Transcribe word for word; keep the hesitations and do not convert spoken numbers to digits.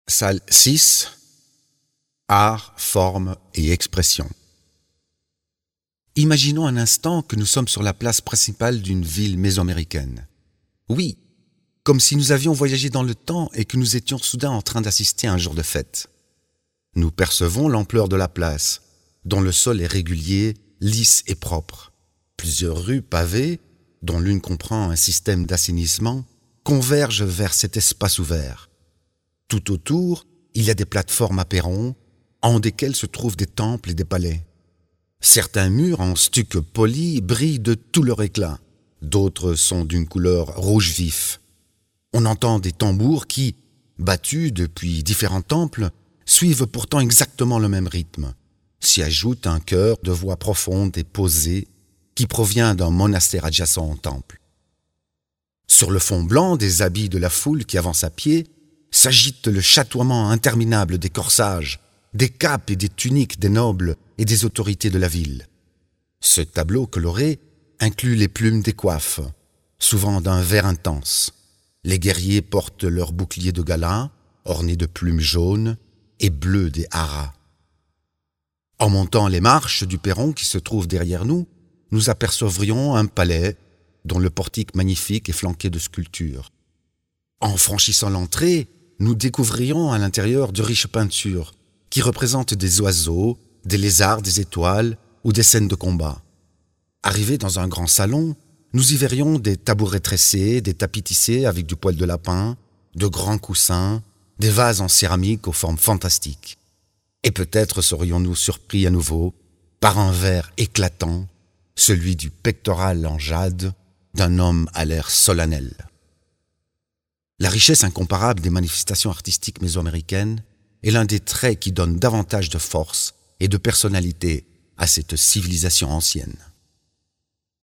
Salle six. Art, forme et expression. Imaginons un instant que nous sommes sur la place principale d'une ville mésoaméricaine. Oui, comme si nous avions voyagé dans le temps et que nous étions soudain en train d'assister à un jour de fête. Nous percevons l'ampleur de la place, dont le sol est régulier, lisse et propre. Plusieurs rues pavées, dont l'une comprend un système d'assainissement, convergent vers cet espace ouvert. Tout autour, il y a des plateformes à perrons, en desquelles se trouvent des temples et des palais. Certains murs en stuc poli brillent de tout leur éclat, d'autres sont d'une couleur rouge vif. On entend des tambours qui, battus depuis différents temples, suivent pourtant exactement le même rythme. S'y ajoute un chœur de voix profonde et posée qui provient d'un monastère adjacent au temple. Sur le fond blanc des habits de la foule qui avance à pied, s'agite le chatoiement interminable des corsages, des capes et des tuniques des nobles et des autorités de la ville. Ce tableau coloré inclut les plumes des coiffes, souvent d'un vert intense. Les guerriers portent leurs boucliers de gala, ornés de plumes jaunes et bleues des haras. En montant les marches du perron qui se trouve derrière nous, nous apercevrions un palais dont le portique magnifique est flanqué de sculptures. En franchissant l'entrée, nous découvrions à l'intérieur de riches peintures qui représentent des oiseaux, des lézards, des étoiles ou des scènes de combat. Arrivés dans un grand salon, nous y verrions des tabourets tressés, des tapis tissés avec du poil de lapin, de grands coussins, des vases en céramique aux formes fantastiques. Et peut-être serions-nous surpris à nouveau par un verre éclatant, celui du pectoral en jade d'un homme à l'air solennel. La richesse incomparable des manifestations artistiques mésoaméricaines est l'un des traits qui donnent davantage de force et de personnalité à cette civilisation ancienne.